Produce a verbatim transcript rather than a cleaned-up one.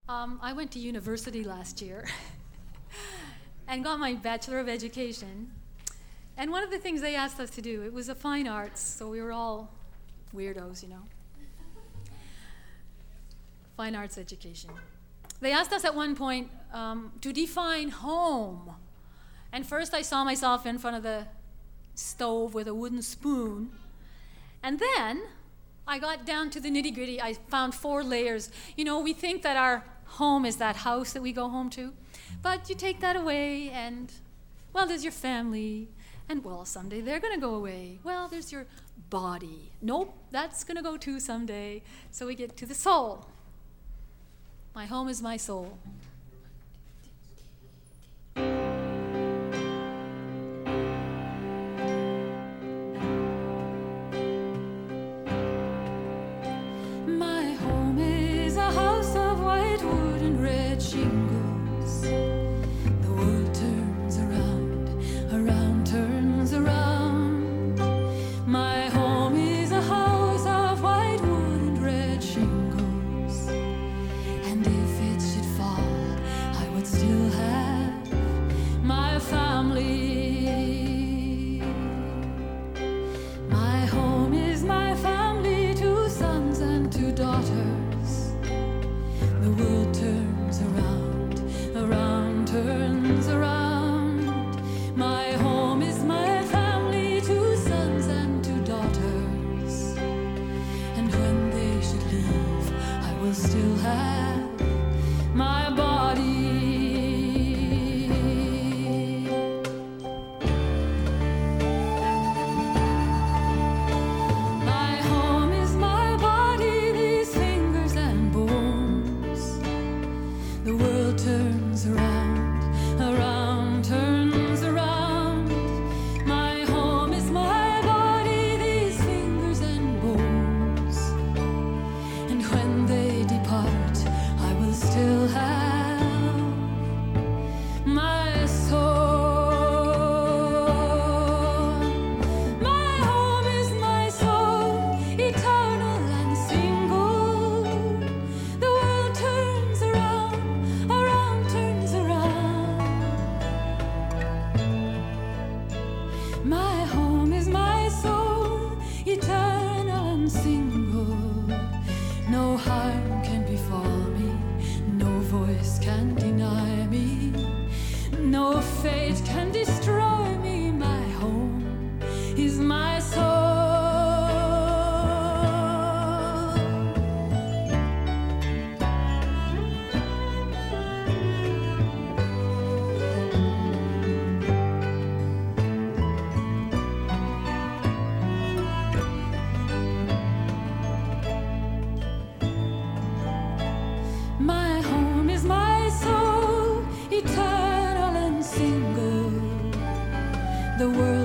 Um, I went to university last year and got my Bachelor of Education. And one of the things they asked us to do, it was a fine arts, so we were all weirdos, you know. Fine arts education. They asked us at one point um, to define home. And first I saw myself in front of the stove with a wooden spoon. And then I got down to the nitty-gritty. I found four layers. You know, we think that our home is that house that we go home to. But you take that away and, well, there's your family. And, well, someday they're going to go away. Well, there's your body. Nope, that's going to go too someday. So we get to the soul. My home is my soul. My home is a house of white wood and red shingles. The world turns around, around turns around. My home is a house of white wood and red shingles. And if it should fall, I would still have my family. My home is my family, two sons and two daughters. The world turns around, around turns around. My home is my family, two sons and two daughters. And when they should leave, I will still have my body. My home is my body, these fingers and bones. The world turns around, around turns around. My home is my body, these fingers and bones. And when they depart, I will still have my soul. My home is my soul, eternal and single. The world turns around, around turns around. My home is my soul, eternal and single. No harm can befall me, no voice can deny me, no fate can destroy me. My home is my soul. My home is my soul, eternal and single. The world